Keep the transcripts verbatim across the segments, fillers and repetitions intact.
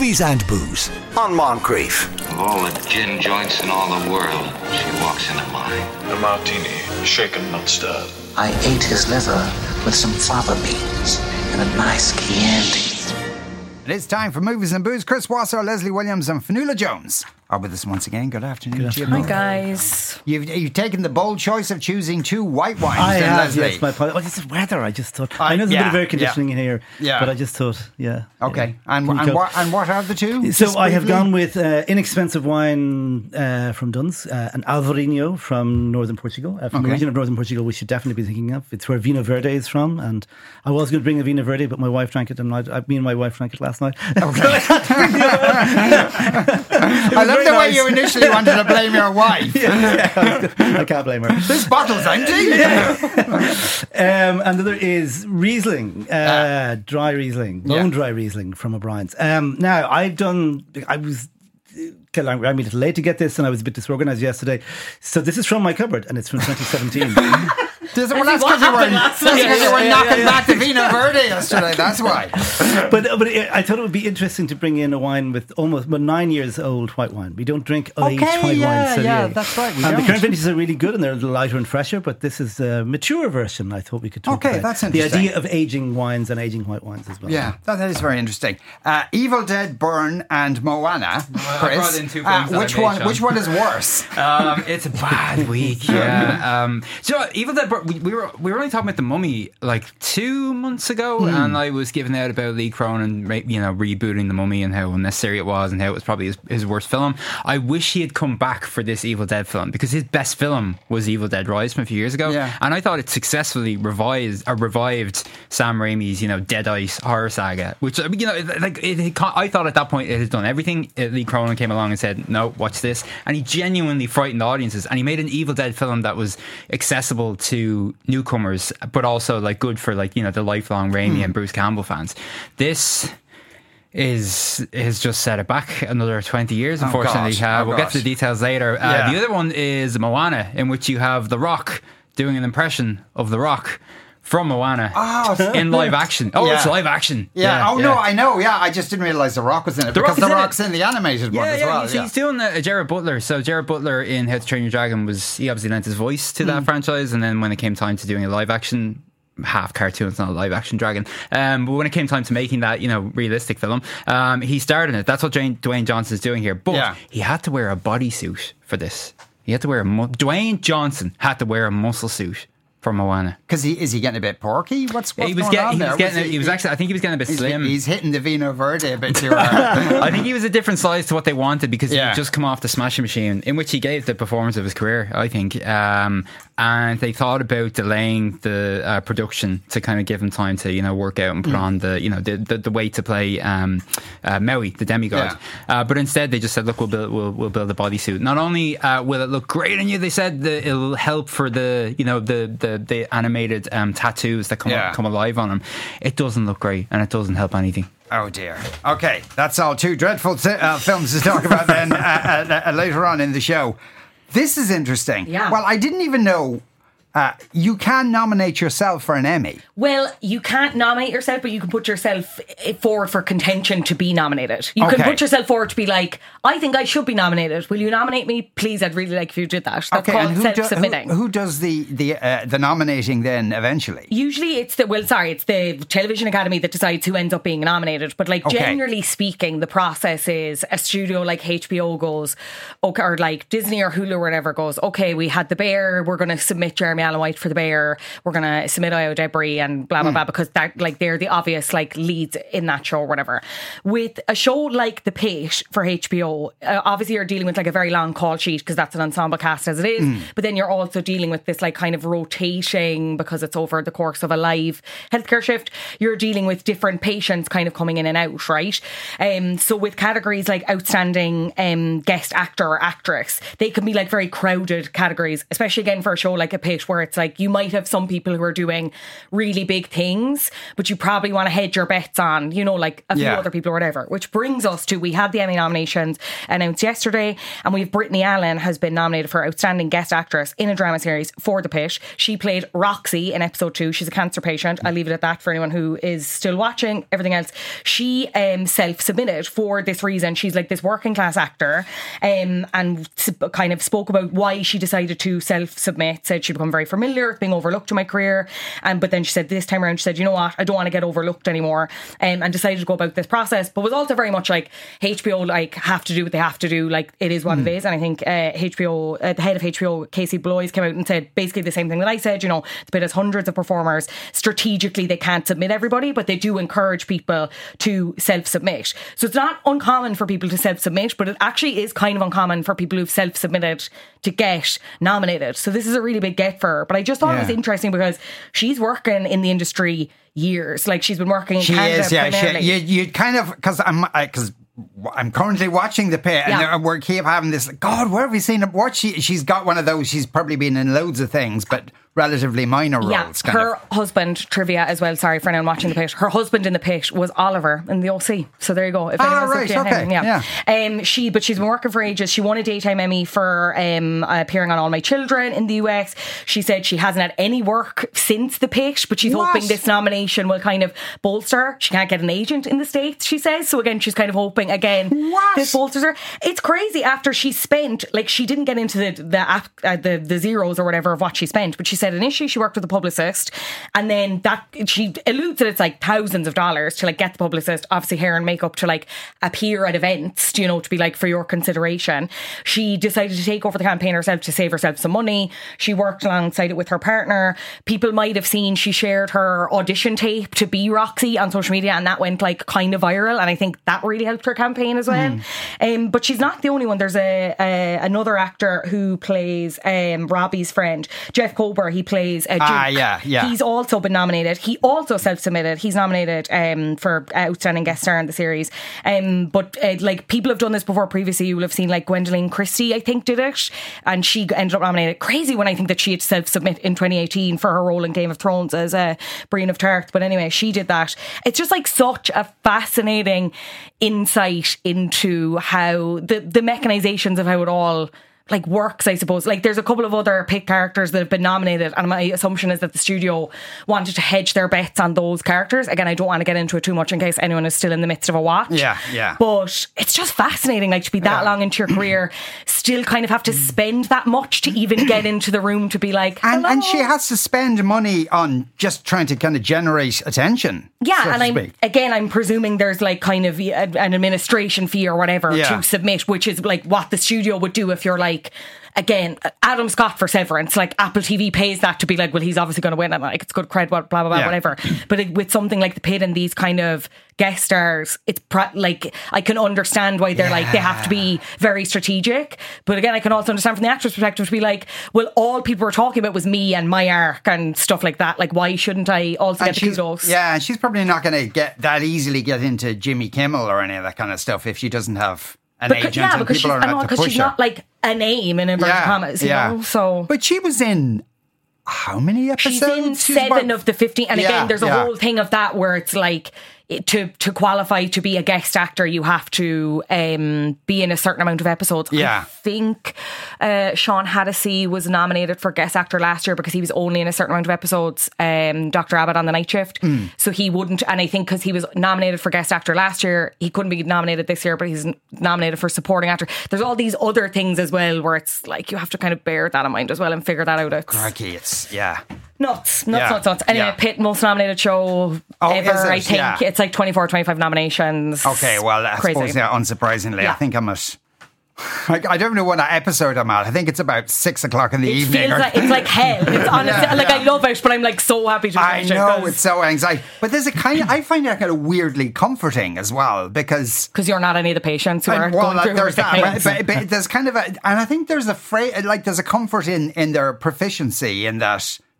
Movies and Booze on Moncrief. Of all the gin joints in all the world, she walks into mine. A martini, shaken, not stirred. I ate his liver with some fava beans and a nice Chianti. It is time for Movies and Booze. Chris Wasser, Leslie Williams and Fionnuala Jones are with us once again. Good afternoon, Good afternoon. Hi, guys. You've, you've taken the bold choice of choosing two white wines. I then, have, Leslie. yes, my point. Oh, this is weather. I just thought. I- I know there's yeah, a bit of air conditioning yeah. in here, Yeah. but I just thought, yeah. Okay, yeah. and Can you and go- what, and what are the two? So Just I have briefly? gone with uh, inexpensive wine uh, from Duns, uh, an Alvarinho from northern Portugal, uh, from Okay. the region of northern Portugal. We should definitely be thinking of. It's where Vino Verde is from, and I was going to bring a Vino Verde, but my wife drank it, and I, I, me and my wife drank it last night. Okay. I love very the way nice. you initially wanted to blame your wife. Yeah, I can't blame her. This bottle's empty. Um, and the other is Riesling, uh, dry Riesling, bone Yeah. dry Riesling from O'Brien's. Um, now, I've done, I was, I'm a little late to get this and I was a bit disorganised yesterday. So this is from my cupboard and it's from twenty seventeen. Does, well, that's because you were, that's 'cause you were knocking back the Vino Verde yesterday. That's why. but but it, I thought it would be interesting to bring in a wine with almost well, nine years old white wine. We don't drink aged Okay, white yeah, wine. So yeah, that's right, we and don't. the current vintages are really good and they're a little lighter and fresher, but this is a mature version I thought we could talk Okay, about. that's The interesting. idea of aging wines and aging white wines as well. Yeah, that, that is very interesting. Uh, Evil Dead, Burn, and Moana. Well, I Chris, brought in two uh, films that which I made, one? Sean. Which one is worse? Um, it's a bad week, yeah. Um, so Evil Dead, we, we were we were only talking about The Mummy like two months ago, Hmm. and I was giving out about Lee Cronin, re- you know, rebooting The Mummy and how unnecessary it was, and how it was probably his, his worst film. I wish he had come back for this Evil Dead film because his best film was Evil Dead Rise from a few years ago, Yeah. and I thought it successfully revised or revived Sam Raimi's, you know, Deadite horror saga, which I mean, you know, like it, it, I thought at that point it had done everything. Uh, Lee Cronin came along and said, "No, watch this," and he genuinely frightened audiences, and he made an Evil Dead film that was accessible to newcomers, but also like good for like, you know, the lifelong Raimi Hmm. and Bruce Campbell fans. This is has just set it back another twenty years, Oh, unfortunately. gosh. uh, Oh, we'll get to gosh. the details later. Uh, Yeah. the other one is Moana, in which you have The Rock doing an impression of The Rock from Moana Oh, in live action. Oh, Yeah. it's live action. Yeah. oh no, I know. Yeah, I just didn't realise The Rock was in it The because Rock is The in it. Rock's in the animated one Yeah, as yeah, well. he's, yeah. he's doing a, a Jared Butler. So Jared Butler in How to Train Your Dragon was, he obviously lent his voice to Hmm. that franchise, and then when it came time to doing a live action, half cartoon, it's not a live action dragon, um, but when it came time to making that, you know, realistic film, um, he starred in it. That's what Dwayne, Dwayne Johnson's doing here, but Yeah. he had to wear a bodysuit for this. He had to wear a mu- Dwayne Johnson had to wear a muscle suit for Moana. Because he is he getting a bit porky? What's, what's he was going getting, on he there? was getting, he, he was actually, I think he was getting a bit he's, slim. he's hitting the Vino Verde a bit too hard. I think he was a different size to what they wanted because Yeah. he had just come off the Smashing Machine, in which he gave the performance of his career, I think. Um, and they thought about delaying the uh, production to kind of give him time to, you know, work out and put Mm. on the, you know, the the, the weight to play um, uh, Maui, the demigod. Uh, but instead, they just said, "Look, we'll build we'll, we'll build a bodysuit. Not only uh, will it look great on you, they said that it'll help for the, you know, the the, the animated um, tattoos that come Yeah. come alive on him. It doesn't look great, and it doesn't help anything." Oh dear. Okay, that's all. Two dreadful uh, films to talk about then uh, uh, uh, later on in the show. This is interesting. Yeah. Well, I didn't even know uh, you can nominate yourself for an Emmy. Well, you can't nominate yourself, but you can put yourself forward for contention to be nominated. You can Okay. put yourself forward to be like, I think I should be nominated. Will you nominate me? Please, I'd really like if you did that. That's called and who, do- self-submitting. who, who does the the uh, the nominating then eventually? Usually it's the, well, sorry, it's the Television Academy that decides who ends up being nominated. But like Okay. generally speaking, the process is a studio like H B O goes, okay, or like Disney or Hulu or whatever goes, okay, we had The Bear, we're going to submit Jeremy Allen White for The Bear, we're going to submit Io Debris and blah, blah, blah, because that like they're the obvious like leads in that show or whatever. With a show like The Pit for H B O, uh, obviously you're dealing with like a very long call sheet because that's an ensemble cast as it is, but then you're also dealing with this like kind of rotating because it's over the course of a live healthcare shift. You're dealing with different patients kind of coming in and out, right? Um, so with categories like outstanding um, guest actor or actress, they can be like very crowded categories, especially again for a show like A Pit where it's like you might have some people who are doing really big things, but you probably want to hedge your bets on, you know, like a few Yeah. other people or whatever. Which brings us to, we had the Emmy nominations announced yesterday, and we've Brittany Allen has been nominated for Outstanding Guest Actress in a Drama Series for The Pit. She played Roxy in episode two. She's a cancer patient. I'll leave it at that for anyone who is still watching. Everything else, she um, self-submitted for this reason. She's like this working class actor, um, and kind of spoke about why she decided to self-submit. Said she'd become very familiar with being overlooked in my career, and um, but then she said this time around, she said, you know what, I don't want to get overlooked anymore, um, and decided to go about this process. But was also very much like H B O like have to do what they have to do. Like it is what mm. it is. And I think uh, H B O, uh, the head of H B O, Casey Bloys, came out and said basically the same thing that I said. You know, the Pit has hundreds of performers. Strategically, they can't submit everybody, but they do encourage people to self-submit. So it's not uncommon for people to self-submit, but it actually is kind of uncommon for people who've self-submitted to get nominated. So this is a really big get for her. But I just thought Yeah. it was interesting because she's working in the industry years. Like she's been working in She Canada is, yeah. primarily. She, you, you kind of, because I'm, because I'm currently watching The Pit, and Yeah. we keep having this. God, where have we seen her? What she? She's got one of those. She's probably been in loads of things, but relatively minor Yeah, roles. Kind her of. husband, trivia as well, sorry for anyone watching The Pit, her husband in The Pit was Oliver in the O C. So there you go. If Ah, anyone's right, looking at him, okay, yeah. Um, she, but she's been working for ages. She won a Daytime Emmy for um, appearing on All My Children in the U S. She said she hasn't had any work since The Pit, but she's What? hoping this nomination will kind of bolster her. She can't get an agent in the States, she says. So again, she's kind of hoping, again, What? this bolsters her. It's crazy after she spent, like she didn't get into the the, app, uh, the the zeros or whatever of what she spent, but she said initially she worked with a publicist, and then that she alludes that it's like thousands of dollars to like get the publicist, obviously hair and makeup, to like appear at events, you know, to be like for your consideration. She decided to take over the campaign herself to save herself some money. She worked alongside it with her partner. People might have seen she shared her audition tape to be Roxy on social media, and that went like kind of viral, and I think that really helped her campaign as well. Mm. Um, but she's not the only one. There's a, a another actor who plays um, Robbie's friend, Jeff Kober. He plays uh, Duke. Ah, yeah, yeah. He's also been nominated. He also self-submitted. He's nominated um, for Outstanding Guest Star in the series. Um, but uh, like people have done this before previously. You will have seen like Gwendoline Christie, I think, did it, and she ended up nominated. Crazy when I think that she had self-submit in twenty eighteen for her role in Game of Thrones as uh, Brienne of Tarth. But anyway, she did that. It's just like such a fascinating insight into how the the mechanizations of how it all like works, I suppose. Like there's a couple of other Pit characters that have been nominated, and my assumption is that the studio wanted to hedge their bets on those characters. Again, I don't want to get into it too much in case anyone is still in the midst of a watch. Yeah, yeah. But it's just fascinating, like to be that Yeah. long into your career, still kind of have to spend that much to even get into the room to be like, And, hello. and she has to spend money on just trying to kind of generate attention. Yeah, so and to I'm speak. again, I'm presuming there's like kind of a- an administration fee or whatever Yeah. to submit, which is like what the studio would do if you're like, again, Adam Scott for Severance, like Apple T V pays that to be like, well, he's obviously going to win, and like it's good cred, blah blah blah, Yeah. whatever. But it, with something like The Pit and these kind of guest stars, it's pra- like I can understand why they're like they have to be very strategic. But again, I can also understand from the actress' perspective to be like, well, all people were talking about was me and my arc and stuff like that. Like, why shouldn't I also And get the she's, kudos? yeah, and she's probably not going to get that easily get into Jimmy Kimmel or any of that kind of stuff if she doesn't have an Because, agent yeah, and because she's, people are I know, not to because push she's her. not like a name in inverted Yeah, commas, you yeah. know. So, But she was in how many episodes? she's in She was seven about- of the fifteen, and Yeah, again, there's a yeah. whole thing of that where it's like it, to to qualify to be a guest actor, you have to um, be in a certain amount of episodes. Yeah. I think uh, Sean Hannity was nominated for guest actor last year because he was only in a certain amount of episodes. Um, Doctor Abbott on the Night Shift, Mm. so he wouldn't. And I think because he was nominated for guest actor last year, he couldn't be nominated this year, but he's nominated for supporting actor. There's all these other things as well where it's like you have to kind of bear that in mind as well and figure that out. It's Crikey, it's yeah. nuts, nuts, Yeah. nuts, nuts. Anyway, Yeah. Pit most nominated show Oh, ever. is it? I think Yeah. it's like twenty-four, twenty-five nominations. Okay, well, I Crazy. suppose, yeah, unsurprisingly, Yeah. I think I'm at. I, I don't know what episode I'm at. I think it's about six o'clock in the It evening. feels or- like it's like hell. It's honestly Yeah, like yeah. I love it, but I'm like so happy to I watch it. know, it's so anxiety. But there's a kind of, I find that kind of weirdly comforting as well because. because you're not any of the patients who are And, well, going through there's horrific that, things. but, but, but there's kind of a, and I think there's a phrase, like there's a comfort in in their proficiency in that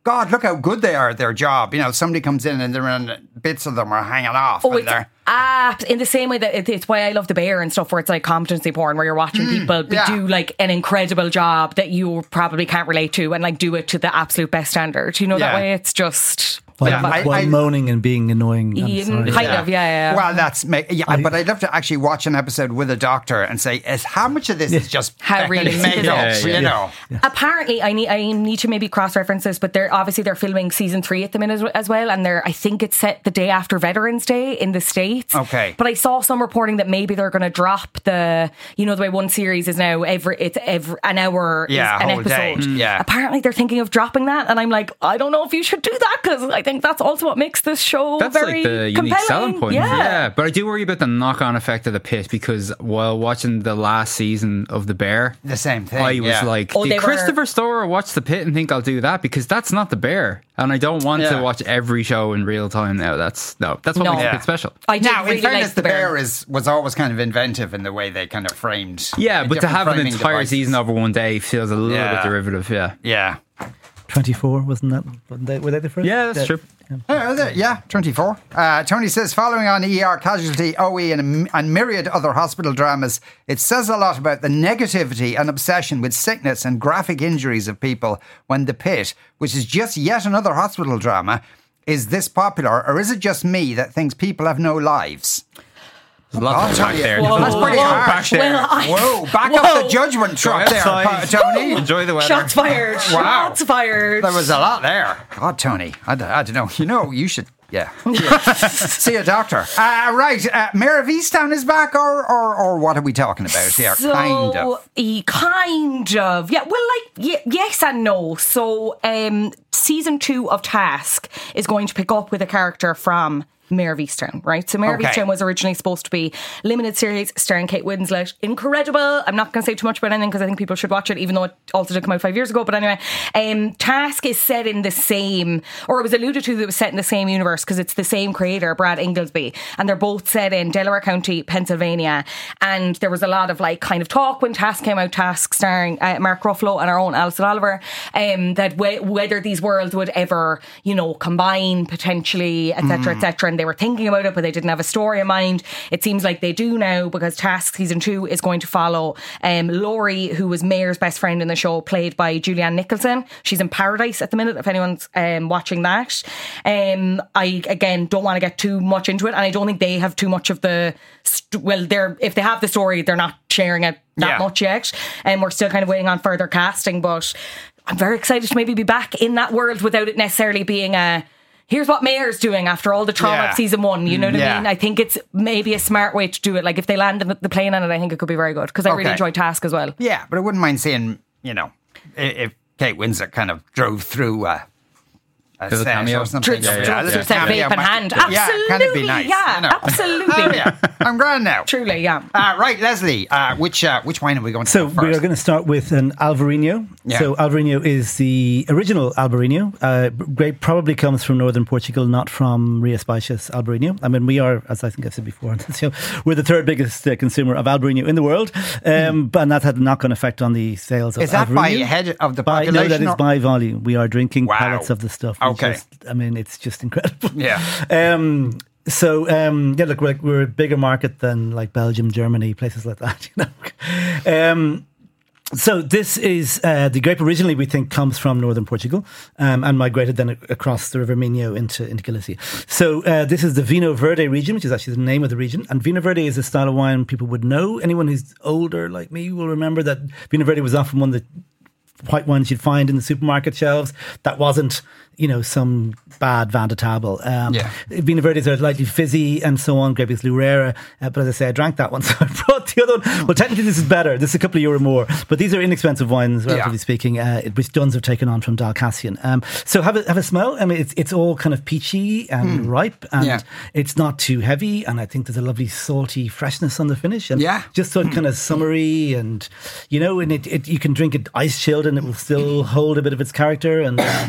God, look how good they are at their job. You know, somebody comes in and they're in, bits of them are hanging off. Oh, and it's they're, ah, in the same way that it, it's why I love The Bear and stuff, where it's like competency porn, where you're watching people yeah. do like an incredible job that you probably can't relate to, and like do it to the absolute best standard. You know, Yeah. that way it's just While, Yeah, I- while I- moaning and being annoying. I'm Yeah, sorry. kind of, yeah, yeah. Well, that's ma- yeah, but I'd love to actually watch an episode with a doctor and say, is how much of this is just How fucking realistic made is it? up? Yeah, yeah, you know, Apparently, I need I need to maybe cross reference this, but they're obviously they're filming season three at the minute as well, and they're I think it's set the day after Veterans Day in the States. Okay. But I saw some reporting that maybe they're going to drop the you know the way one series is now every it's every an hour Yeah, is an whole day. episode. Mm. Yeah. Apparently, they're thinking of dropping that, and I'm like, I don't know if you should do that, because I think that's also what makes this show That's very like the unique compelling. selling point. Yeah. But I do worry about the knock-on effect of The Pit, because while watching the last season of The Bear, the same thing. I was yeah. like, Oh, they did were- Christopher Storer watch The Pit and think I'll do that? Because that's not The Bear, and I don't want Yeah. to watch every show in real time now. That's no, that's what No. makes Yeah. The Pit special. I did Now, really in fairness, like the bear is was always kind of inventive in the way they kind of framed. Yeah, the but to different have an framing entire devices. season over one day feels a little Yeah. bit derivative. Yeah, Yeah. twenty-four, wasn't that? Wasn't they, were they the first? yeah, that's true. Yeah, is it? Yeah, twenty-four. Uh, Tony says, following on E R Casualty, O E, and, and myriad other hospital dramas, it says a lot about the negativity and obsession with sickness and graphic injuries of people when The Pit, which is just yet another hospital drama, is this popular, or is it just me that thinks people have no lives? There's a lot Oh, to unpack there. Whoa. That's pretty Whoa. harsh there. Well, I- Whoa, back Whoa. up the judgment truck there, outside. Pa- Tony. Enjoy the weather. Shots fired. Wow. Shots fired. There was a lot there. God, Tony, I, d- I don't know. You know, you should, yeah. See a doctor. Uh, right, uh, Mayor of Easttown is back, or, or or what are we talking about here? So, kind of. e- kind of. Yeah, well, like, y- yes and no. So, um, season two of Task is going to pick up with a character from Mayor of Easttown, right? So Mayor Okay. of Easttown was originally supposed to be limited series starring Kate Winslet. Incredible. I'm not going to say too much about anything because I think people should watch it, even though it also did come out five years ago. But anyway, um, Task is set in the same, or it was alluded to that it was set in the same universe because it's the same creator, Brad Inglesby, and they're both set in Delaware County, Pennsylvania. And there was a lot of like kind of talk when Task came out, Task starring uh, Mark Ruffalo and our own Alison Oliver, um, that w- whether these worlds would ever, you know, combine potentially, et cetera, et cetera. And they were thinking about it, but they didn't have a story in mind. It seems like they do now, because Task season two is going to follow um, Laurie, who was Mayor's best friend in the show, played by Julianne Nicholson. She's in Paradise at the minute, if anyone's um, watching that. Um, I, again, don't want to get too much into it, and I don't think they have too much of the... St- well, they're if they have the story, they're not sharing it that Yeah. much yet. And we're still kind of waiting on further casting, but I'm very excited to maybe be back in that world without it necessarily being a... Here's what Mayor's doing after all the trauma Yeah. of season one. You know what Yeah. I mean? I think it's maybe a smart way to do it. Like if they land the the plane on it, I think it could be very good, because I really Okay. enjoy Task as well. Yeah, but I wouldn't mind seeing, you know, i- if Kate Winslet kind of drove through a, a Does a set cameo? or something. Through- Yeah, through- a through little set cameo vape in might- hand. Yeah, can it be Absolutely, nice? yeah, you know? absolutely. Oh, yeah. I'm grand now. Truly, yeah. Uh, right, Leslie, uh, which uh, which wine are we going to So go first? we are going to start with an Alvarinho. Yeah. So Alvarinho is the original Alvarinho. Uh, grape probably comes from northern Portugal, not from Rias Baixas Alvarinho. I mean, we are, as I think I've said before on this show, we're the third biggest uh, consumer of Alvarinho in the world, um, but and that had a knock-on effect on the sales of Is that by Alvarinho. head of the By, population? no, that is or- by volume. We are drinking Wow. pallets of the stuff. We Okay. just- I mean, it's just incredible. Yeah. Um, so um, yeah, look, we're, like, we're a bigger market than like Belgium, Germany, places like that. You know. Um, so this is uh, the grape. Originally, we think comes from northern Portugal um, and migrated then a- across the River Minho into into Galicia. So uh, this is the Vinho Verde region, which is actually the name of the region. And Vinho Verde is a style of wine people would know. Anyone who's older like me will remember that Vinho Verde was often one of the white wines you'd find in the supermarket shelves. That wasn't, you know, some bad Van de Table. Um, Yeah. Vinho Verdes are lightly fizzy and so on. Grape is Lurera. Uh, but as I say, I drank that one, so I brought the other one. Well, technically this is better. This is a couple of euro more. But these are inexpensive wines, relatively Yeah. speaking, uh, which Duns have taken on from Dalcassian. Um, so have a, have a smell. I mean, it's it's all kind of peachy and ripe, and Yeah. it's not too heavy. And I think there's a lovely salty freshness on the finish. And Yeah. just so kind of summery, and, you know, and it, it you can drink it ice chilled and it will still hold a bit of its character. And uh,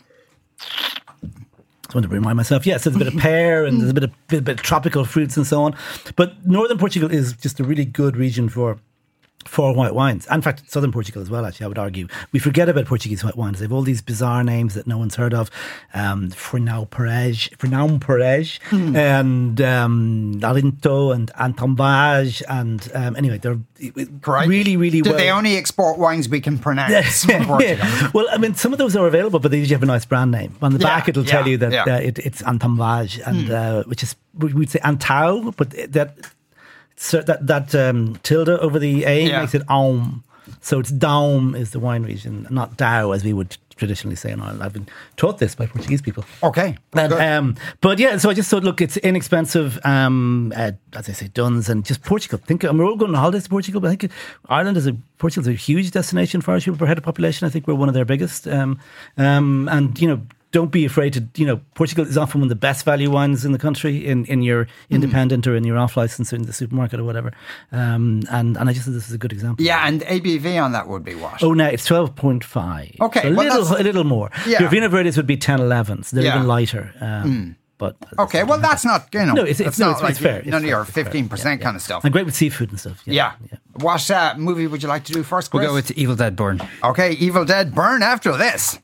I want to remind myself, yes, there's a bit of pear and there's a bit of, bit, bit of tropical fruits and so on. But northern Portugal is just a really good region for for white wines. In fact, southern Portugal as well, actually, I would argue. We forget about Portuguese white wines. They have all these bizarre names that no one's heard of. Um, Fernão Perez, Fernão Perez, mm. and um, Alinto and Antambaj. And um, anyway, they're Correct. really, really Do well. they only export wines we can pronounce from Portugal? Well, I mean, some of those are available, but they usually have a nice brand name. On the Yeah, back, it'll yeah, tell you that yeah. uh, it, it's Antambaj, and Mm. uh, which is, we'd say Antau, but that so that that um, tilde over the A Yeah. makes it Aum. So it's Daum is the wine region, not Dow as we would traditionally say in Ireland. I've been taught this by Portuguese people. Okay. And, good. um, but yeah, so I just thought, look, it's inexpensive, um, uh, as I say, Duns and just Portugal. Think, I mean, we're all going on holidays to Portugal, but I think Ireland is a Portugal's a huge destination for Irish people per head of population. I think we're one of their biggest. Um, um, and you know, don't be afraid to, you know, Portugal is often one of the best value wines in the country in, in your independent mm. or in your off license or in the supermarket or whatever. Um, and, and I just think this is a good example. Yeah, and A B V on that would be what? Oh, no, it's twelve point five. Okay, so a, well, little, that's- a little more. Yeah. Your Vino Verdes would be ten eleven, so they're Yeah. even lighter. Um, Mm. But Okay, well, that's not, you know, No, it's- that's it's- no, not it's- like it's fair. It's none of fair. your It's fair. fifteen percent Yeah, kind yeah. of stuff. And great with seafood and stuff. Yeah. yeah. What uh, movie would you like to do first, Chris? We'll go with Evil Dead Burn. Okay, Evil Dead Burn after this.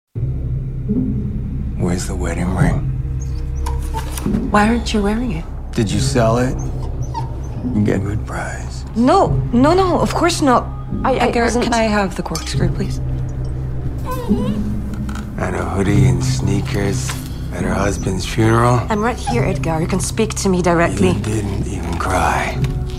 Where's the wedding ring? Why aren't you wearing it? Did you sell it? You get a good price. No, no, no, of course not. I, I Edgar, wasn't- can I have the corkscrew, please? And a hoodie and sneakers at her husband's funeral. I'm right here, Edgar. You can speak to me directly. You didn't even cry.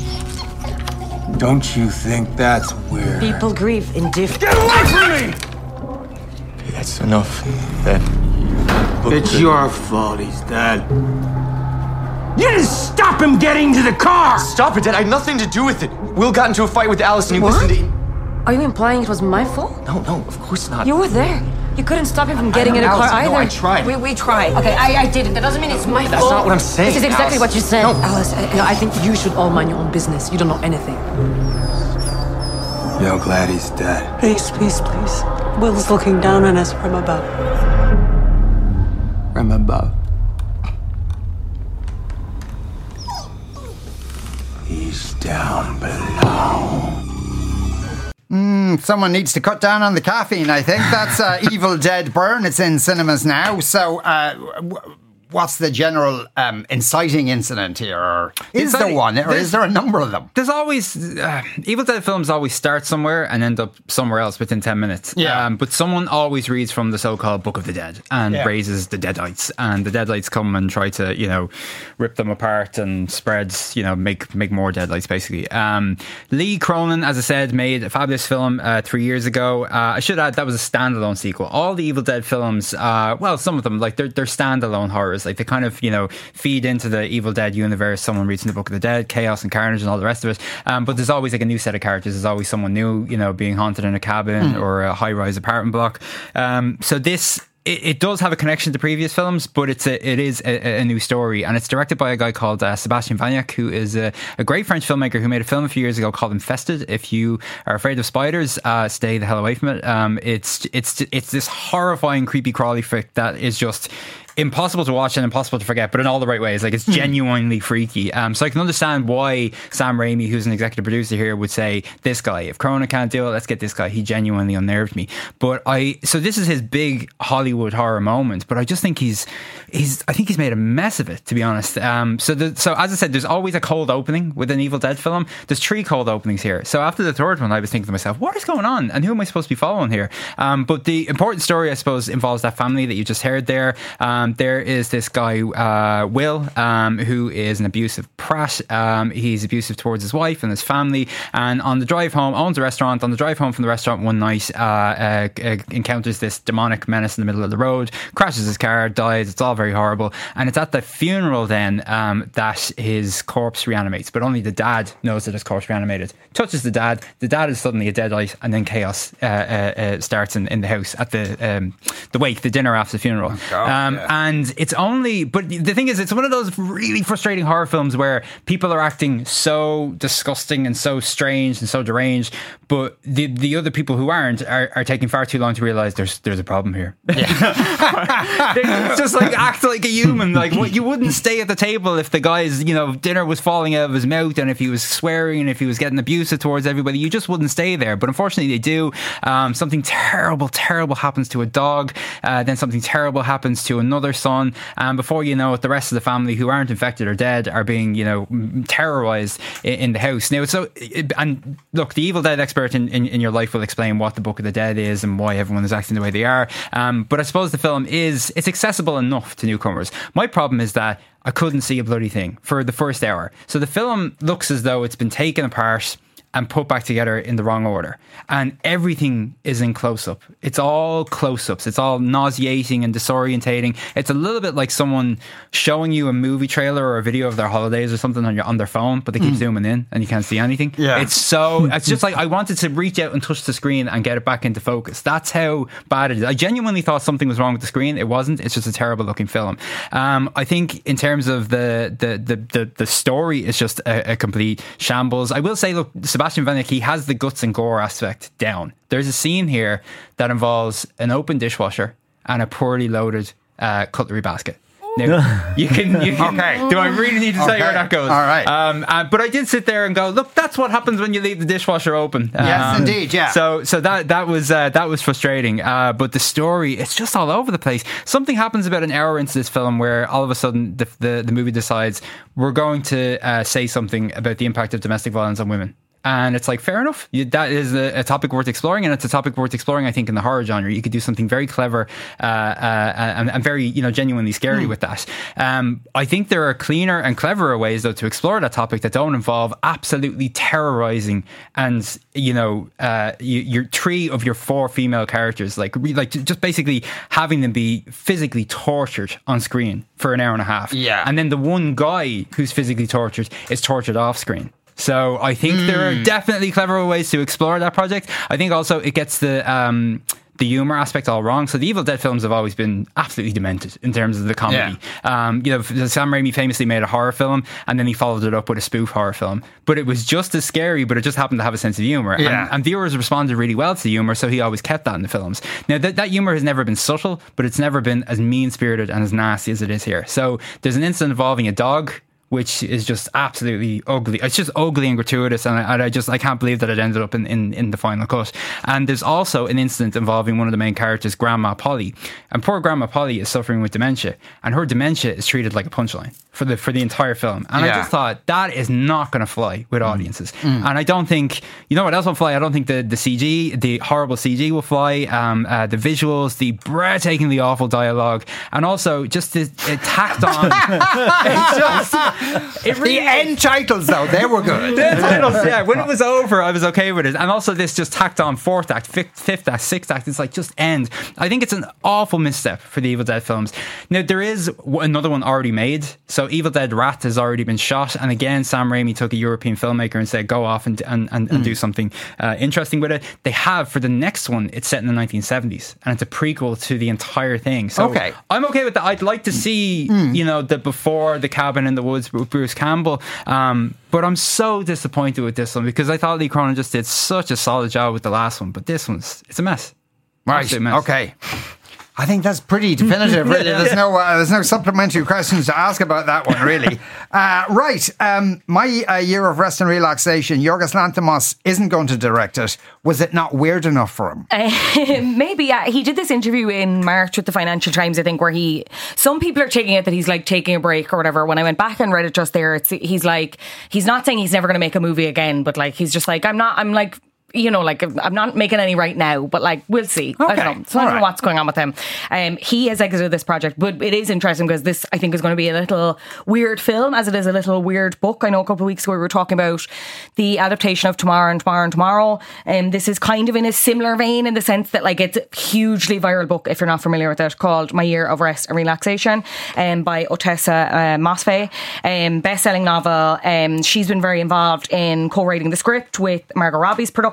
Don't you think that's weird? People grieve in different... Get away from me! That's enough. That it's your fault he's dead. You didn't stop him getting to the car! Stop it, Dad. I had nothing to do with it. Will got into a fight with Alice and he What? listened to... Are you implying it was my fault? No, no, of course not. You were there. You couldn't stop him from getting in a car Alice, either. no, I tried. We, we tried. Okay, I, I didn't. That doesn't mean it's my That's fault. not what I'm saying, This is exactly Alice. what you said. No. Alice, I, no, I think you should all mind your own business. You don't know anything. You're glad he's dead. Please, please, please. Will's looking down on us from above. From above. He's down below. Mm, someone needs to cut down on the caffeine, I think. That's uh, Evil Dead Burn. It's in cinemas now. So, uh, w- what's the general um, inciting incident here? Or is there Inciting- one? Or there's- is there a number of them? There's always uh, Evil Dead films always start somewhere and end up somewhere else within ten minutes. Yeah. Um, but someone always reads from the so-called Book of the Dead and Yeah. raises the Deadites, and the Deadites come and try to, you know, rip them apart and spread, you know, make make more Deadites basically. Um, Lee Cronin, as I said, made a fabulous film uh, three years ago. Uh, I should add that was a standalone sequel. All the Evil Dead films, uh, well, some of them like they're they're standalone horrors. Like they kind of, you know, feed into the Evil Dead universe. Someone reads in the Book of the Dead, chaos and carnage and all the rest of it. Um, but there's always like a new set of characters. There's always someone new, you know, being haunted in a cabin Mm. or a high-rise apartment block. Um, so this. It, it does have a connection to previous films, but it's a, it is a, a new story, and it's directed by a guy called uh, Sebastian Vaniac, who is a, a great French filmmaker who made a film a few years ago called Infested. If you are afraid of spiders, uh, stay the hell away from it. Um, it's it's it's this horrifying, creepy crawly flick that is just impossible to watch and impossible to forget, but in all the right ways. Like it's genuinely freaky. Um, so I can understand why Sam Raimi, who's an executive producer here, would say this guy. If Corona can't do it, let's get this guy. He genuinely unnerved me. But I, so this is his big Hollywood horror moment. But I just think he's, he's, I think he's made a mess of it, to be honest. Um, so the, so as I said, there's always a cold opening with an Evil Dead film. There's three cold openings here. So after the third one, I was thinking to myself, what is going on? And who am I supposed to be following here? Um, but the important story, I suppose, involves that family that you just heard there. Um, there is this guy, uh, Will, um, who is an abusive prat. Um, he's abusive towards his wife and his family. And on the drive home, owns a restaurant. On the drive home from the restaurant one night, uh, uh, uh, encounters this demonic menace in the middle of the road, crashes his car, dies. It's all very horrible. And it's at the funeral then um, that his corpse reanimates. But only the dad knows that his corpse reanimated. Touches the dad. The dad is suddenly a deadite, and then chaos uh, uh, uh, starts in, in the house at the um, the wake, the dinner after the funeral. God, um, yeah. And it's only, but the thing is, it's one of those really frustrating horror films where where people are acting so disgusting and so strange and so deranged, but the the other people who aren't are, are taking far too long to realise there's there's a problem here. Yeah. It's just like act like a human. Like what, you wouldn't stay at the table if the guy's, you know, dinner was falling out of his mouth and if he was swearing and if he was getting abusive towards everybody. You just wouldn't stay there. But unfortunately, they do. Um, something terrible, terrible happens to a dog. Uh, then something terrible happens to another son. And before you know it, the rest of the family who aren't infected or dead are being, you know, terrorised in, in the house. Now, so and look, the Evil Dead expert in, in, in your life will explain what the Book of the Dead is and why everyone is acting the way they are. Um, but I suppose the film is it's accessible enough to newcomers. My problem is that I couldn't see a bloody thing for the first hour. So the film looks as though it's been taken apart and put back together in the wrong order. And everything is in close-up. It's all close-ups. It's all nauseating and disorientating. It's a little bit like someone showing you a movie trailer or a video of their holidays or something on your on their phone, but they keep mm. zooming in and you can't see anything. Yeah. It's so, it's just like I wanted to reach out and touch the screen and get it back into focus. That's how bad it is. I genuinely thought something was wrong with the screen. It wasn't. It's just a terrible looking film. Um, I think in terms of the the the the, the story, it's just a, a complete shambles. I will say, look, Sebastian Vanek, he has the guts and gore aspect down. There's a scene here that involves an open dishwasher and a poorly loaded uh, cutlery basket. Now, you can, you can okay. Do I really need to tell okay. you where that goes? All right. Um, uh, but I did sit there and go, look, that's what happens when you leave the dishwasher open. Um, yes, indeed, yeah. So, so that that was uh, that was frustrating. Uh, but the story, it's just all over the place. Something happens about an hour into this film where all of a sudden the the, the movie decides we're going to uh, say something about the impact of domestic violence on women. And it's like, fair enough. You, that is a, a topic worth exploring, and it's a topic worth exploring, I think, in the horror genre. You could do something very clever uh, uh, and, and very, you know, genuinely scary mm. with that. Um, I think there are cleaner and cleverer ways, though, to explore that topic that don't involve absolutely terrorizing and, you know, uh, you, your three of your four female characters, like, like just basically having them be physically tortured on screen for an hour and a half. Yeah. And then the one guy who's physically tortured is tortured off screen. So I think mm. there are definitely clever ways to explore that project. I think also it gets the um, the humour aspect all wrong. So the Evil Dead films have always been absolutely demented in terms of the comedy. Yeah. Um, you know, Sam Raimi famously made a horror film and then he followed it up with a spoof horror film. But it was just as scary, but it just happened to have a sense of humour. Yeah. And, and viewers responded really well to the humour, so he always kept that in the films. Now, that, that humour has never been subtle, but it's never been as mean-spirited and as nasty as it is here. So there's an incident involving a dog, which is just absolutely ugly. It's just ugly and gratuitous, and I, and I just I can't believe that it ended up in, in, in the final cut. And there's also an incident involving one of the main characters, Grandma Polly, and poor Grandma Polly is suffering with dementia, and her dementia is treated like a punchline for the for the entire film. And yeah. I just thought that is not going to fly with audiences. Mm. And I don't think, you know what else will fly? I don't think the the C G, the horrible C G will fly. Um, uh, the visuals, the breathtakingly awful dialogue, and also just the, it tacked on. It's just. It really the end titles though, they were good. The end titles, yeah. When it was over, I was okay with it. And also this just tacked on fourth act, fifth, fifth act, sixth act. It's like just end. I think it's an awful misstep for the Evil Dead films. Now there is another one already made. So Evil Dead Rat has already been shot, and again Sam Raimi took a European filmmaker and said go off and and, and, mm. and do something uh, interesting with it. They have for the next one. It's set in the nineteen seventies and it's a prequel to the entire thing. So okay. I'm okay with that. I'd like to see mm. you know the before the cabin in the woods with Bruce Campbell, um, but I'm so disappointed with this one because I thought Lee Cronin just did such a solid job with the last one, but this one's it's a mess. Right. Absolute mess. Okay. I think that's pretty definitive, really. There's no uh, there's no supplementary questions to ask about that one, really. Uh, right. Um, my uh, Year of Rest and Relaxation, Yorgos Lanthimos isn't going to direct it. Was it not weird enough for him? Uh, maybe, yeah. He did this interview in March with the Financial Times, I think, where he... Some people are taking it that he's like taking a break or whatever. When I went back and read it just there, it's he's like... He's not saying he's never going to make a movie again, but like he's just like, I'm not... I'm like... You know, like, I'm not making any right now, but like, we'll see. Okay. I don't know. So I don't know what's going on with him. Um, he has exited this project, but it is interesting because this, I think, is going to be a little weird film, as it is a little weird book. I know a couple of weeks ago we were talking about the adaptation of Tomorrow and Tomorrow and Tomorrow. And um, this is kind of in a similar vein in the sense that, like, it's a hugely viral book, if you're not familiar with it, called My Year of Rest and Relaxation, um, by Otessa uh, Mosfe. Um, best-selling novel. Um, she's been very involved in co-writing the script with Margot Robbie's production.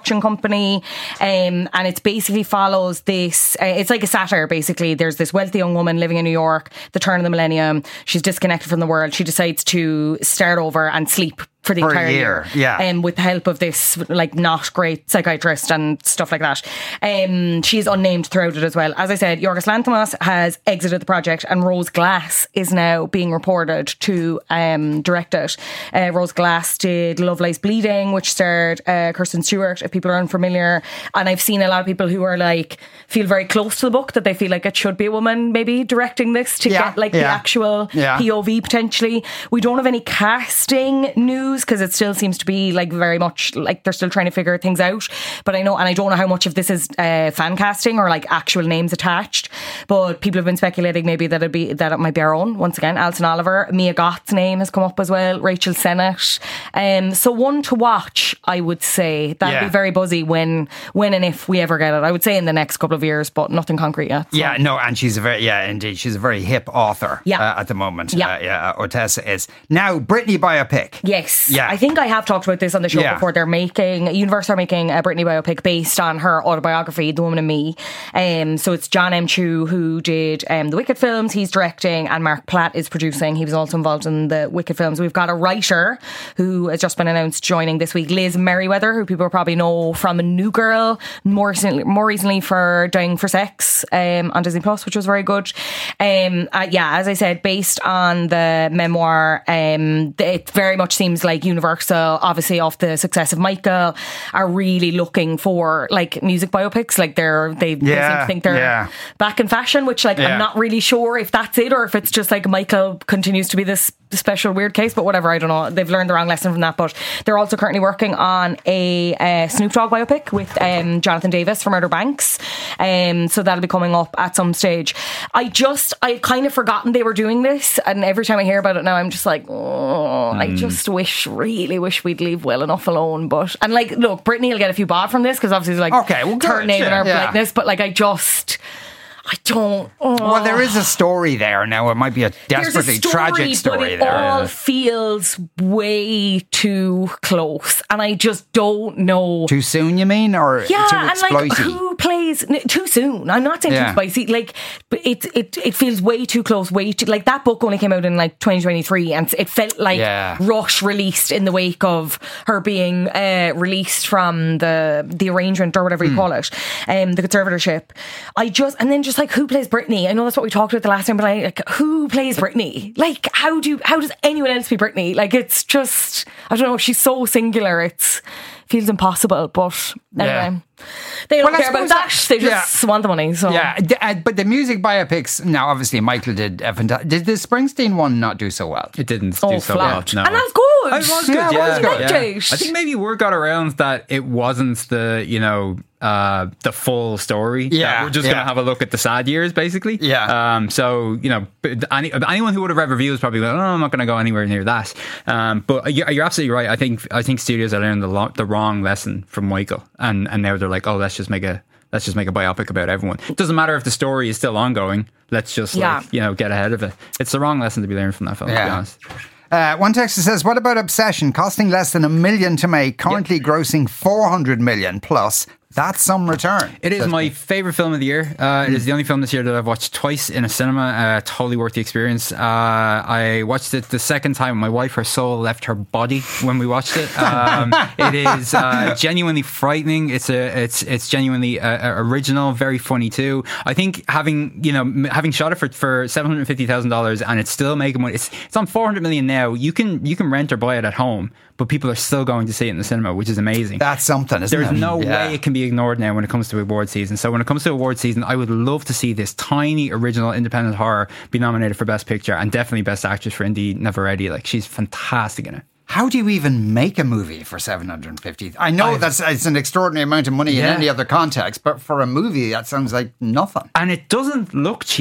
production company, um, and it basically follows this. Uh, it's like a satire. Basically, there's this wealthy young woman living in New York, the turn of the millennium. She's disconnected from the world. She decides to start over and sleep for the For a entire year, year, yeah. and um, with the help of this like not great psychiatrist and stuff like that. Um, she's unnamed throughout it as well. As I said, Yorgos Lanthimos has exited the project, and Rose Glass is now being reported to um, direct it. Uh, Rose Glass did Lovelace Bleeding, which starred uh, Kirsten Stewart, if people are unfamiliar. And I've seen a lot of people who are like feel very close to the book, that they feel like it should be a woman maybe directing this to Yeah, get like yeah. the actual Yeah. P O V potentially. We don't have any casting news because it still seems to be like very much like they're still trying to figure things out. But I know, and I don't know how much of this is uh, fan casting or like actual names attached. But people have been speculating maybe that it'd be that it might be our own. Once again, Alison Oliver, Mia Goth's name has come up as well. Rachel Sennett. Um, so one to watch, I would say. That'd Yeah. be very buzzy when when and if we ever get it. I would say in the next couple of years, but nothing concrete yet. So. Yeah, no, and she's a very, yeah, indeed, she's a very hip author Yeah. uh, at the moment. Yeah. Uh, yeah, Ortessa is. Now, Britney biopic. Yes. Yeah. I think I have talked about this on the show Yeah. before. They're making, Universal are making a Britney biopic based on her autobiography, The Woman in Me. Um, so it's John M. Chu who did um, the Wicked films. He's directing, and Mark Platt is producing. He was also involved in the Wicked films. We've got a writer who has just been announced joining this week, Liz Merriweather, who people probably know from A New Girl, more recently, more recently for Dying for Sex um, on Disney Plus, which was very good. Um, uh, yeah, as I said, based on the memoir, um, it very much seems like Universal, obviously off the success of Michael, are really looking for like music biopics. Like they're they, they seem Yeah, to think they're yeah. back in fashion, which like Yeah. I'm not really sure if that's it or if it's just like Michael continues to be this special weird case, but whatever, I don't know. They've learned the wrong lesson from that. But they're also currently working on a uh, Snoop Dogg biopic with um, Jonathan Davis from Outer Banks. Um, so that'll be coming up at some stage. I just, I've kind of forgotten they were doing this, and every time I hear about it now, I'm just like, oh, I just wish, really wish we'd leave well enough alone. But, and like, look, Britney will get a few bob from this because obviously it's like, Okay, well, good, her name and yeah, her yeah. likeness, but like, I just, I don't. Oh. Well, there is a story there. Now, it might be a desperately There's a story, tragic story but it there. all feels way too close, and I just don't know. Too soon, you mean? Or Yeah, too and like exploity? who plays n- too soon? I'm not saying Yeah. too spicy. Like, but it it it feels way too close. Way too like that book only came out in like twenty twenty-three, and it felt like Yeah. Rush released in the wake of her being uh, released from the the arrangement or whatever you Hmm. call it, um, the conservatorship. I just and then just like who plays Britney? I know that's what we talked about the last time, but I like who plays Britney? Like how do you, how does anyone else be Britney? Like it's just I don't know. She's so singular. It's feels impossible. But anyway, they don't Well, I care about suppose that. that- They just want the money. So Yeah, d- uh, but the music biopics, now obviously Michael did a fantastic. Did the Springsteen one not do so well? It didn't Oh, do so flat. well. No. And that's good. It was good, Yeah, it yeah. was good. yeah. Liked it. I think maybe word got around that it wasn't the, you know, uh, the full story. Yeah, That we're just yeah. going to have a look at the sad years, basically. Yeah. Um, so, you know, but any, anyone who would have read reviews probably go, oh, I'm not going to go anywhere near that. Um, but you're, you're absolutely right. I think I think studios are learning the, lo- the wrong lesson from Michael. And, and now they're like, oh, let's just make a let's just make a biopic about everyone. It doesn't matter if the story is still ongoing. Let's just, Yeah. like, you know, get ahead of it. It's the wrong lesson to be learned from that film, to be Yeah. honest. Uh, one texter says, what about Obsession? Costing less than a million to make, currently grossing four hundred million plus. That's some return. It is my favourite film of the year. Uh, it is the only film this year that I've watched twice in a cinema. Uh, totally worth the experience. Uh, I watched it the second time. My wife, her soul left her body when we watched it. Um, it is uh, genuinely frightening. It's a, it's it's genuinely uh, original, very funny too. I think having you know m- having shot it for, for seven hundred fifty thousand dollars and it's still making money. It's it's on four hundred million now. You can you can rent or buy it at home, but people are still going to see it in the cinema, which is amazing. That's something, isn't There's it? no Yeah. way it can be ignored now when it comes to award season. So when it comes to award season, I would love to see this tiny original independent horror be nominated for Best Picture and definitely Best Actress for Indy Neveready. Like, she's fantastic in it. How do you even make a movie for seven hundred fifty? I know I've- that's it's an extraordinary amount of money Yeah. in any other context, but for a movie, that sounds like nothing. And it doesn't look cheap. It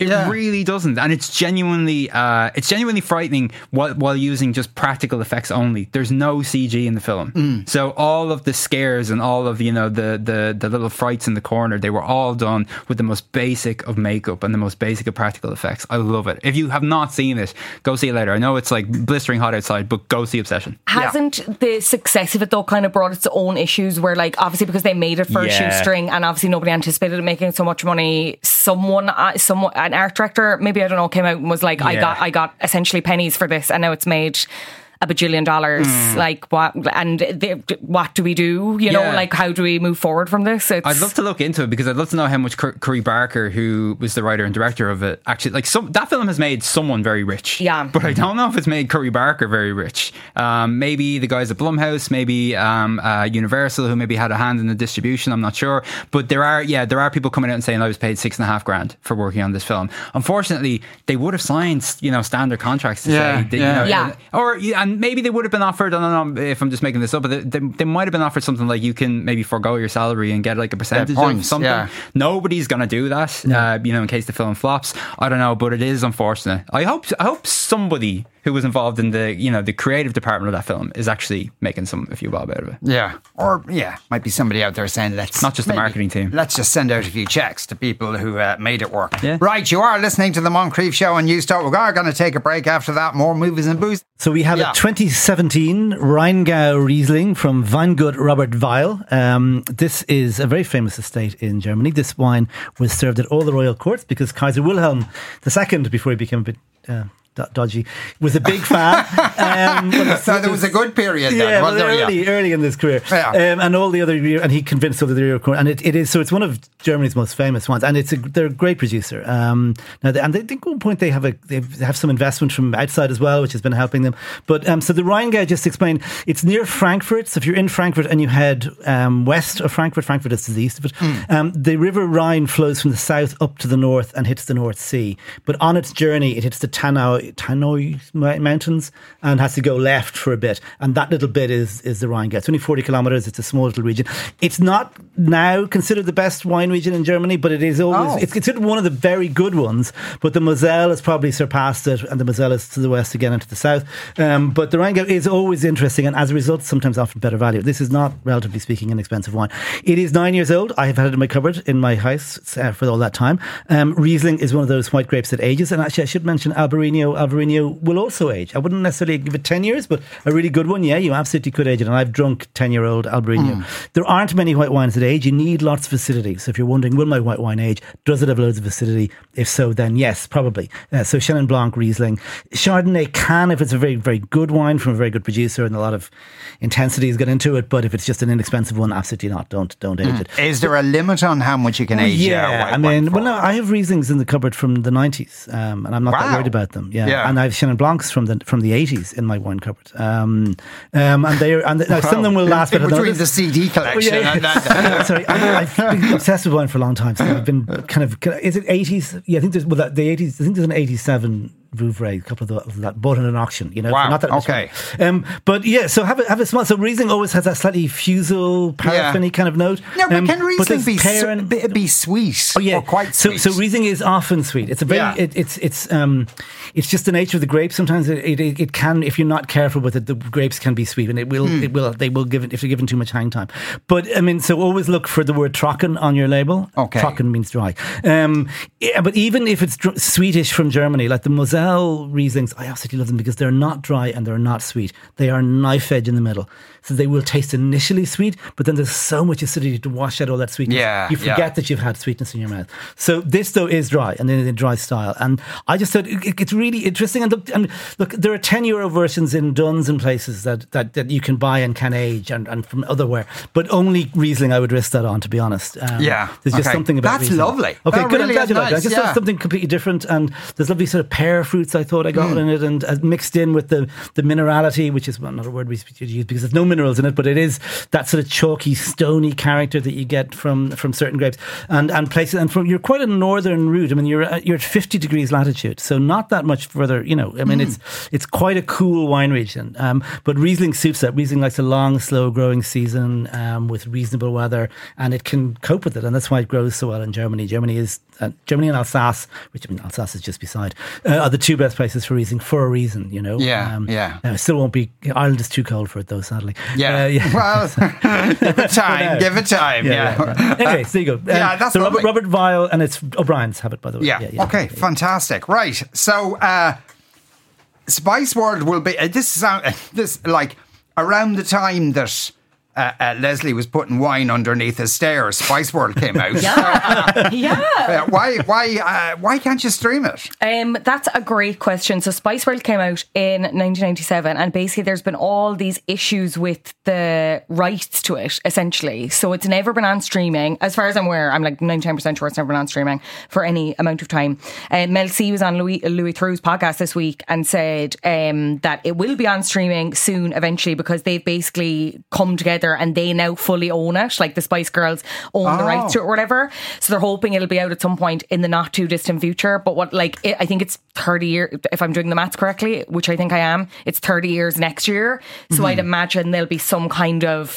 It Yeah. really doesn't, and it's genuinely, uh, it's genuinely frightening while, while using just practical effects only. There's no C G in the film, Mm. so all of the scares and all of you know the, the the little frights in the corner, they were all done with the most basic of makeup and the most basic of practical effects. I love it. If you have not seen it, go see it later. I know it's like blistering hot outside, but go see Obsession. Hasn't yeah. the success of it though kind of brought its own issues where, like, obviously because they made it for Yeah. a shoestring and obviously nobody anticipated it making so much money, someone uh, someone an art director maybe I don't know came out and was like, I Yeah. got I got essentially pennies for this and now it's made a bajillion dollars. Mm. Like what? And they, what do we do? You know, Yeah. like how do we move forward from this? It's, I'd love to look into it because I'd love to know how much Cur- Curry Barker, who was the writer and director of it, actually like some that film has made someone very rich. Yeah, but I don't know if it's made Curry Barker very rich. Um, maybe the guys at Blumhouse, maybe um, uh, Universal, who maybe had a hand in the distribution. I'm not sure, but there are yeah there are people coming out and saying I was paid six and a half grand for working on this film. Unfortunately, they would have signed you know standard contracts to Yeah, say that, yeah. you know, Yeah. or and maybe they would have been offered. I don't know if I'm just making this up, but they, they, they might have been offered something like you can maybe forego your salary and get like a percentage points, of something. yeah. Nobody's going to do that, uh, you know, in case the film flops. I don't know, but it is unfortunate. I hope I hope somebody who was involved in the you know the creative department of that film is actually making some a few bob out of it. Yeah, or yeah, might be somebody out there saying let's Not just the maybe- marketing team. Let's just send out a few checks to people who uh, made it work. Yeah. Right, you are listening to the Moncrief Show on Newstalk. We are going to take a break after that. More movies and booze. So we have Yeah. a twenty seventeen Rheingau Riesling from Weingut Robert Weil. Um, this is a very famous estate in Germany. This wine was served at all the royal courts because Kaiser Wilhelm the Second, before he became a bit uh, do- dodgy, was a big fan. um, So there was a good period then, yeah, was well, there? early, Yeah. early in this career, Yeah. um, and all the other, and he convinced all the other court, and it, it is so. It's one of Germany's most famous ones, and it's a, they're a great producer. Um, now, they, and they think at one point they have a they have some investment from outside as well, which has been helping them. But um, so the Rheingau, just explained, it's near Frankfurt. So if you're in Frankfurt and you head um, west of Frankfurt, Frankfurt is to the east of it. Mm. Um, the River Rhine flows from the south up to the north and hits the North Sea. But on its journey, it hits the Tannoy, Tannoy Mountains and has to go left for a bit. And that little bit is is the Rheingau. It's only forty kilometres. It's a small little region. It's not now considered the best wine region in Germany, but it is always Oh. it's considered one of the very good ones. But the Moselle has probably surpassed it, and the Moselle is to the west again and to the south. Um, but the Rheingau is always interesting, and as a result, sometimes often better value. This is not, relatively speaking, an expensive wine. It is nine years old. I have had it in my cupboard in my house uh, for all that time. Um, Riesling is one of those white grapes that ages, and actually, I should mention Albarino. Albarino will also age. I wouldn't necessarily give it ten years, but a really good one, yeah, you absolutely could age it. And I've drunk ten-year-old Albarino. Mm. There aren't many white wines that age. You need lots of acidity. So if you're wondering, will my white wine age? Does it have loads of acidity? If so, then yes, probably. Uh, so Chenin Blanc, Riesling. Chardonnay can, if it's a very, very good wine from a very good producer and a lot of intensity has got into it. But if it's just an inexpensive one, absolutely not. Don't don't age mm. it. Is there a limit on how much you can age? Yeah, uh, white I mean, wine well, no, I have Rieslings in the cupboard from the nineties, um, and I'm not Wow. that worried about them. Yeah, Yeah. and I have Chenin Blancs from the from the eighties in my wine cupboard, um, um, and they are, and the, now some of them will last in better than between others. the C D collection. Oh, yeah, and yeah. that. Sorry, I, I've been obsessed with wine for a long time. So I've been kind of, is it eighties? Yeah, I think there's well, that- the eighties. I think there's an eighty-seven Vouvray, a couple of, the, of that bought in an auction. You know, Wow, not that much okay. money. Um, but yeah, so have a have a small. So Riesling always has that slightly fusel, paraffin-y kind of note. No, but Um, can Riesling there's be, pear su- and- be, be sweet? Oh yeah, or quite so sweet? so Riesling is often sweet. It's a very Yeah. it, it's it's um it's just the nature of the grape. Sometimes it, it it can, if you're not careful with it, the grapes can be sweet, and it will Mm. it will they will give it if you're given too much hang time. But I mean, so always look for the word trocken on your label. Okay, trocken means dry. Um, yeah, but even if it's dr- Swedish from Germany, like the Moselle Rieslings, I absolutely love them because they're not dry and they're not sweet. They are knife edge in the middle. So they will taste initially sweet, but then there's so much acidity to wash out all that sweetness. Yeah, you forget yeah. that you've had sweetness in your mouth. So this though is dry, and in a dry style. And I just thought it, it's really interesting. And look, and look, there are ten euro versions in Duns and places that, that, that you can buy and can age, and, and from otherwhere. But only Riesling, I would risk that on, to be honest. Um, Yeah, there's just okay. something about That's Riesling. lovely. Okay, That good. really I'm glad is you like it. I nice, just yeah. thought something completely different, and there's lovely sort of pear fruits I thought I got Mm. in it, and uh, mixed in with the, the minerality, which is well, not a word we should use because there's no minerals in it, but it is that sort of chalky, stony character that you get from, from certain grapes. And and places, and from you're quite a northern route. I mean, you're at, you're at fifty degrees latitude, so not that much further. You know, I mean, mm. it's it's quite a cool wine region. Um, but Riesling suits that. Riesling likes a long, slow growing season um, with reasonable weather, and it can cope with it, and that's why it grows so well in Germany. Germany is uh, Germany and Alsace, which I mean, Alsace is just beside, uh, are the two best places for Riesling for a reason. You know, yeah, um, yeah. Uh, still won't be. Ireland is too cold for it, though. Sadly, yeah. Uh, yeah. Well, give it time. Give it time. Yeah. yeah. yeah. Anyway, so there you go. Um, yeah, that's so lovely. Robert, Robert Vile, and it's O'Brien's have it, by the way. Yeah. yeah, yeah okay. yeah. Fantastic. Right. So, uh, Spice World will be uh, this sound uh, this like around the time that. Uh, uh, Leslie was putting wine underneath his stairs. Spice World came out. Yeah, yeah. Uh, why? Why? Uh, why can't you stream it? Um, that's a great question. So Spice World came out in nineteen ninety-seven, and basically there's been all these issues with the rights to it. Essentially, so it's never been on streaming, as far as I'm aware. I'm like ninety-nine percent sure it's never been on streaming for any amount of time. Uh, Mel C was on Louis Louis Theroux's podcast this week and said um, that it will be on streaming soon, eventually, because they've basically come together. And they now fully own it, like the Spice Girls own oh. the rights to it or whatever. So they're hoping it'll be out at some point in the not too distant future. But what, like, it, I think it's thirty years, if I'm doing the maths correctly, which I think I am, it's thirty years next year. So mm-hmm. I'd imagine there'll be some kind of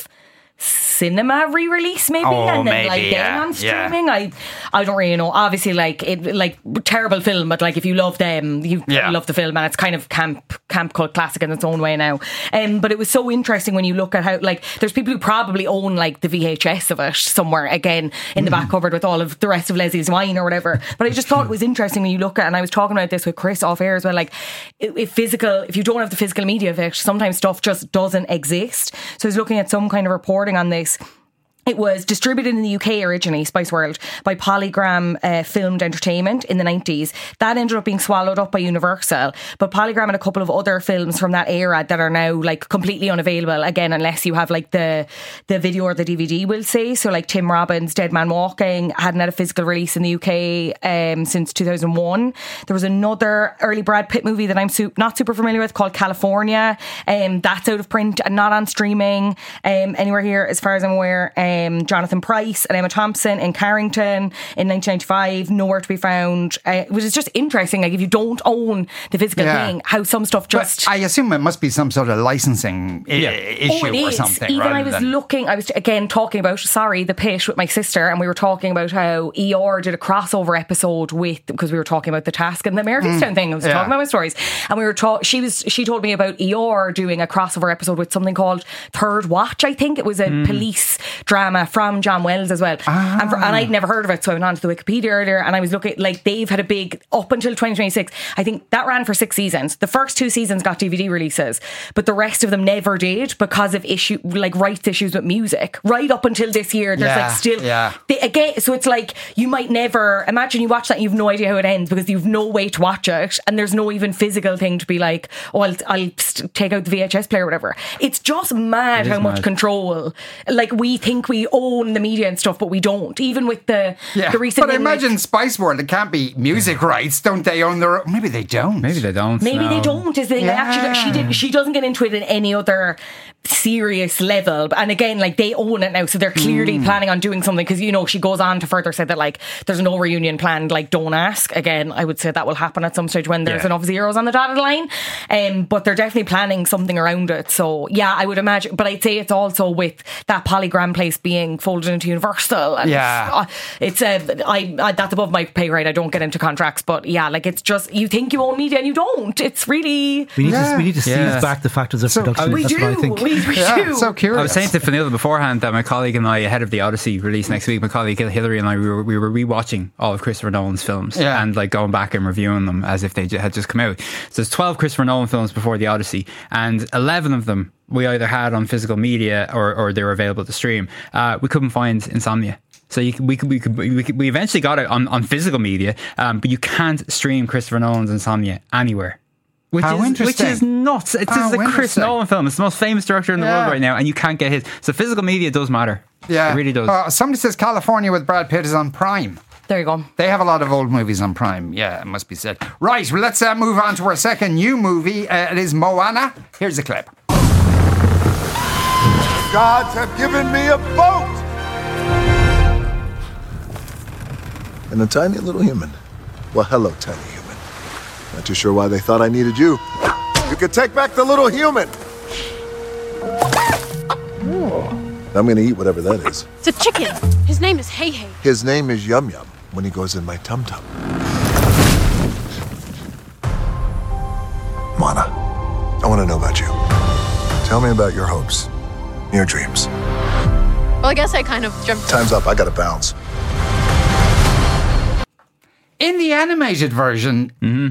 cinema re-release maybe oh, and then maybe, like yeah, then on streaming yeah. I I don't really know. Obviously like it like terrible film, but like if you love them you yeah. love the film, and it's kind of camp camp cult classic in its own way now. Um, but it was so interesting when you look at how like there's people who probably own like the V H S of it somewhere again in the mm. back cupboard with all of the rest of Leslie's wine or whatever. But I just thought it was interesting when you look at, and I was talking about this with Chris off air as well, like if physical if you don't have the physical media of it, sometimes stuff just doesn't exist. So I was looking at some kind of reporting on this. It was distributed in the U K originally, Spice World, by Polygram uh, Filmed Entertainment in the nineties. That ended up being swallowed up by Universal. But Polygram and a couple of other films from that era that are now like completely unavailable, again, unless you have like the the video or the D V D, we'll say. So like Tim Robbins' Dead Man Walking hadn't had a physical release in the U K um, since two thousand one. There was another early Brad Pitt movie that I'm su- not super familiar with called California. Um, that's out of print and not on streaming um, anywhere here as far as I'm aware. Um, Um, Jonathan Pryce and Emma Thompson in Carrington in nineteen ninety-five, nowhere to be found. Uh, which is just interesting. Like if you don't own the physical yeah. thing, how some stuff just. But I assume it must be some sort of licensing yeah. I- issue oh, or is. something. Even I was than... looking. I was again talking about sorry the Pit with my sister, and we were talking about how E R did a crossover episode with because we were talking about the Task and the Mayorstown mm. thing. I was yeah. talking about my stories, and we were talking. She was she told me about E R doing a crossover episode with something called Third Watch. I think it was a mm. police drama from John Wells as well. Ah. And, for, and I'd never heard of it, so I went on to the Wikipedia earlier and I was looking, like they've had a big, up until twenty twenty-six, I think that ran for six seasons. The first two seasons got D V D releases, but the rest of them never did because of issue, like rights issues with music. Right up until this year, there's yeah. like still, yeah. they, again, so it's like, you might never, imagine you watch that and you've no idea how it ends because you've no way to watch it and there's no even physical thing to be like, oh, I'll, I'll st- take out the V H S player or whatever. It's just mad how mad. much control, like we think we own the media and stuff, but we don't. Even with the yeah. the recent. But I imagine like, Spice World, it can't be music rights, don't they? Own their? Maybe they don't. Maybe they don't. Maybe no. they don't. Is they yeah. actually? She did. She doesn't get into it in any other serious level. And again, like they own it now, so they're clearly mm. planning on doing something. Because you know, she goes on to further say that like there's no reunion planned. Like, don't ask. Again, I would say that will happen at some stage when there's yeah. enough zeros on the dotted line. Um, but they're definitely planning something around it. So yeah, I would imagine. But I'd say it's also with that Polygram place being folded into Universal. And yeah, uh, it's a. Uh, I, I that's above my pay grade. I don't get into contracts, but yeah, like it's just you think you own media and you don't. It's really we need yeah. to we need to seize yeah. back the factors of so, production. We That's do. what I think. We, we yeah, do. So curious. I was saying to Fionnuala beforehand that my colleague and I, ahead of the Odyssey release next week, my colleague Hilary and I, we were we were rewatching all of Christopher Nolan's films yeah. and like going back and reviewing them as if they had just come out. So there's twelve Christopher Nolan films before the Odyssey, and eleven of them we either had on physical media or, or they were available to stream. Uh, we couldn't find Insomnia. So you could, we could, we could, we could, we eventually got it on, on physical media, um, but you can't stream Christopher Nolan's Insomnia anywhere. Which How is, interesting. Which is nuts. It's How a Chris Nolan film. It's the most famous director in the yeah. world right now, and you can't get his. So physical media does matter. Yeah, it really does. Uh, somebody says California with Brad Pitt is on Prime. There you go. They have a lot of old movies on Prime. Yeah, it must be said. Right, well, let's uh, move on to our second new movie. Uh, it is Moana. Here's a clip. Gods have given me a boat! And a tiny little human. Well, hello, tiny human. Not too sure why they thought I needed you. You could take back the little human! I'm gonna eat whatever that is. It's a chicken. His name is Hey Hey. His name is Yum Yum when he goes in my tum-tum. Moana, I want to know about you. Tell me about your hopes, your dreams. Well, I guess I kind of jumped. Time's up. I gotta bounce. In the animated version, mm-hmm.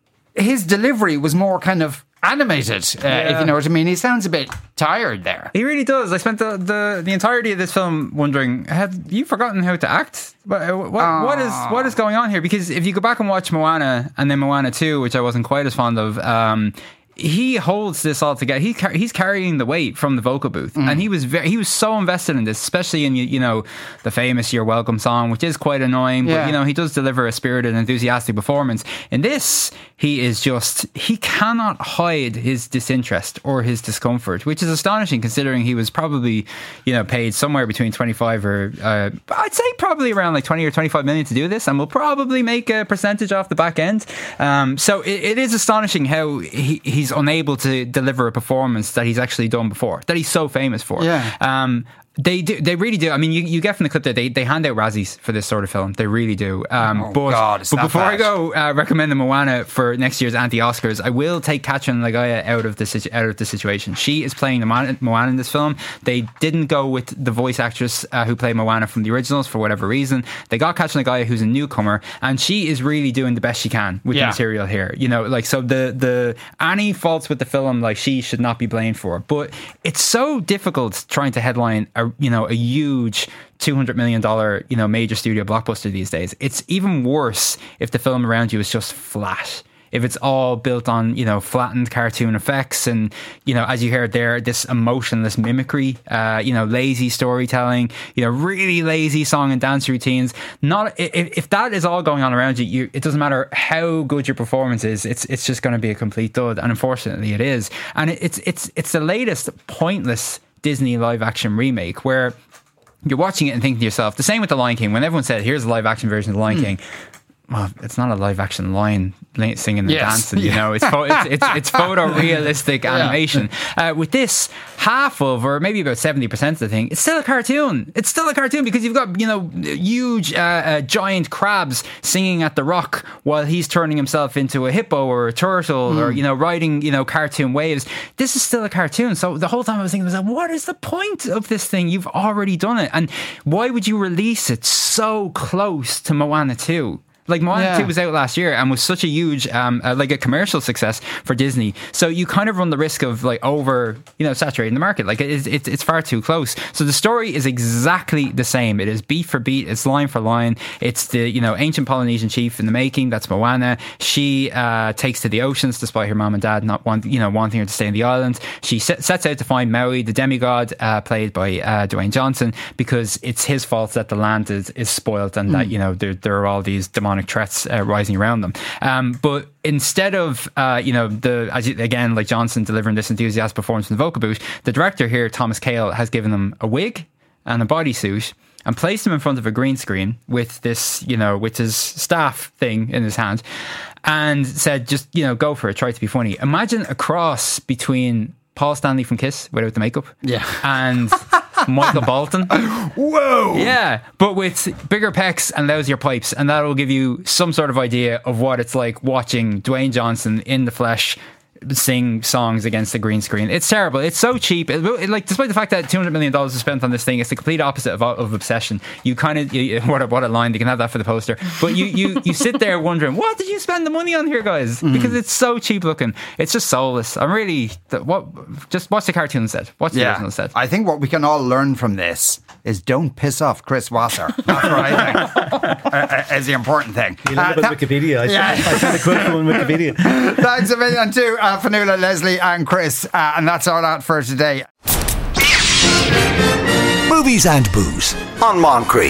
his delivery was more kind of animated, uh, yeah. if you know what I mean. He sounds a bit tired there. He really does. I spent the, the, the entirety of this film wondering, have you forgotten how to act? What, what, uh, what is what is going on here? Because if you go back and watch Moana and then Moana two, which I wasn't quite as fond of, um, he holds this all together. He car- he's carrying the weight from the vocal booth, mm. and he was very, he was so invested in this, especially in you, you know the famous "You're Welcome" song, which is quite annoying, yeah. but you know he does deliver a spirited, enthusiastic performance. In this, he is just he cannot hide his disinterest or his discomfort, which is astonishing considering he was probably you know paid somewhere between twenty-five or uh, I'd say probably around like twenty or twenty-five million to do this, and will probably make a percentage off the back end. Um, so it, it is astonishing how he. he He's unable to deliver a performance that he's actually done before, that he's so famous for. Yeah. Um, They do. They really do. I mean, you, you get from the clip that they, they hand out Razzies for this sort of film. They really do. Um, oh, but God, but before bad. I go uh, recommend the Moana for next year's anti-Oscars, I will take Katrin Lagaya out of the situ- out of the situation. She is playing the Moana, Moana in this film. They didn't go with the voice actress uh, who played Moana from the originals for whatever reason. They got Katrin Lagaya, who's a newcomer, and she is really doing the best she can with yeah. the material here. You know, like so the the any faults with the film, like she should not be blamed for. But it's so difficult trying to headline a you know a huge huge two hundred million dollars, you know, major studio blockbuster these days. It's even worse if the film around you is just flat. If it's all built on, you know, flattened cartoon effects and, you know, as you heard there, this emotionless mimicry, uh, you know, lazy storytelling, you know, really lazy song and dance routines. Not if, if that is all going on around you, you, it doesn't matter how good your performance is. It's it's just going to be a complete dud, and unfortunately, it is. And it, it's it's it's the latest pointless Disney live action remake where you're watching it and thinking to yourself, the same with The Lion King, when everyone said, here's a live action version of The Lion mm. King. Well, it's not a live action lion singing and yes. dancing, you know, it's, fo- it's, it's, it's photorealistic yeah. animation. Uh, with this, half of, or maybe about seventy percent of the thing, it's still a cartoon. It's still a cartoon because you've got, you know, huge, uh, uh, giant crabs singing at the rock while he's turning himself into a hippo or a turtle mm. or, you know, riding, you know, cartoon waves. This is still a cartoon. So the whole time I was thinking, I was like, what is the point of this thing? You've already done it. And why would you release it so close to Moana two? Like Moana yeah. two was out last year and was such a huge, um, uh, like a commercial success for Disney. So you kind of run the risk of like over, you know, saturating the market. Like it's it's, it's far too close. So the story is exactly the same. It is beat for beat. It's line for line. It's the you know ancient Polynesian chief in the making. That's Moana. She uh, takes to the oceans despite her mom and dad not want you know wanting her to stay in the island. She set, sets out to find Maui, the demigod, uh, played by uh, Dwayne Johnson, because it's his fault that the land is, is spoiled and mm. that you know there there are all these demonic threats uh, rising around them. Um, but instead of, uh, you know, the as you, again, like Johnson delivering this enthusiastic performance in the vocal booth, the director here, Thomas Kail, has given them a wig and a bodysuit and placed him in front of a green screen with this, you know, with his staff thing in his hand and said, just, you know, go for it, try to be funny. Imagine a cross between Paul Stanley from Kiss without the makeup. Yeah. And Michael Bolton. Whoa! Yeah, but with bigger pecs and lousier pipes, and that will give you some sort of idea of what it's like watching Dwayne Johnson in the flesh sing songs against the green screen. It's terrible. It's so cheap. It, it, like, despite the fact that two hundred million dollars is spent on this thing, it's the complete opposite of, of obsession. You kind of, you, what a what a line. They can have that for the poster. But you you you sit there wondering, what did you spend the money on here, guys? Mm. Because it's so cheap looking. It's just soulless. I'm really what. Just watch the cartoon instead. Watch the yeah. original instead. I think what we can all learn from this is don't piss off Chris Wasser. That's what I think uh, is the important thing. You learn about uh, Wikipedia. I yeah. found a quote from Wikipedia. Thanks a million too. Uh, Fionnuala, Leslie and Chris, uh, and that's all out for today. Movies and Booze on Moncrief.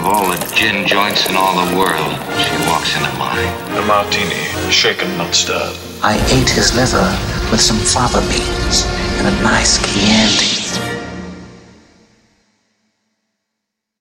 Of all the gin joints in all the world, she walks into mine. A martini, shaken, not stirred. I ate his liver with some fava beans and a nice Chianti.